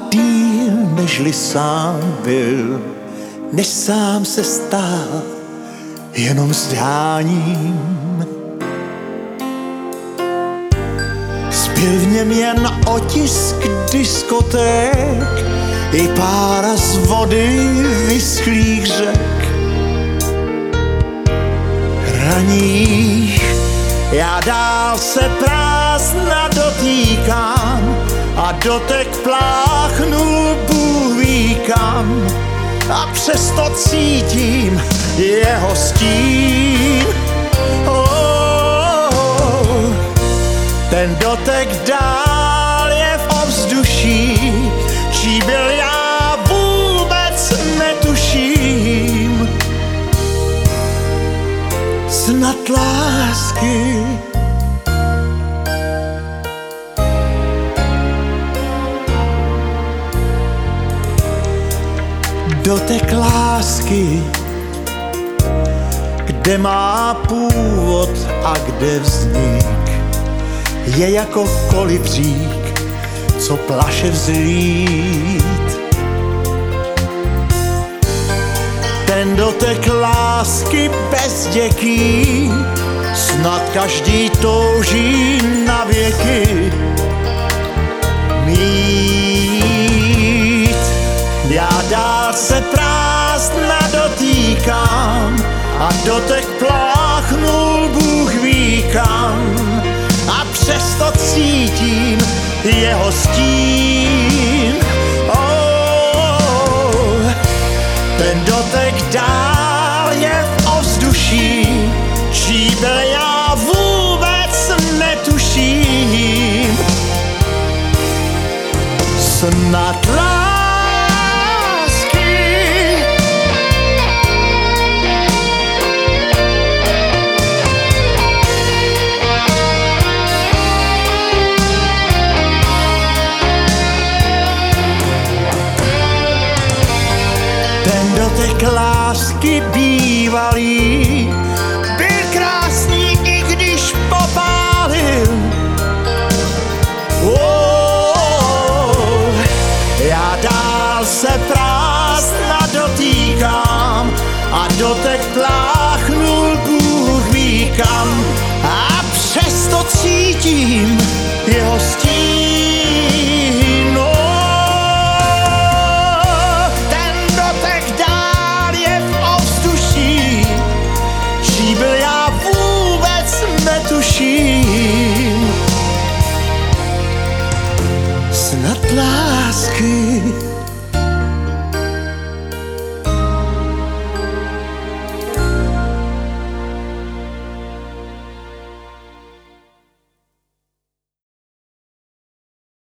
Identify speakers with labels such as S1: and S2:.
S1: díl, nežli sám byl, než sám se stál jenom zdáním. Zbyl v něm jen otisk diskoték i pára z vody vyschlých řek. Raních já dál se prázdna dotýkám a dotek pláchnul Bůh ví kam. A přesto cítím jeho stín. Ten dotek dál je v ovzduší, čí byl já vůbec netuším. Snad lásky dotek lásky, kde má původ a kde vznik, je jako kolibřík, co plaše vzlít. Ten dotek lásky bezděký, snad každý touží na věky mít. Já dál se prázdna dotýkám a dotek pláchnul Bůh ví kam. A přesto cítím jeho stín. Ten dotek dál je v ovzduší, čí byl já vůbec netuším. Snad dotek lásky bývalý byl krásný, i když popálil. Já dál se prázdna dotýkám a dotek pláchnul Bůh ví kam. A přesto cítím jeho stín. Byl já vůbec netuším. Snad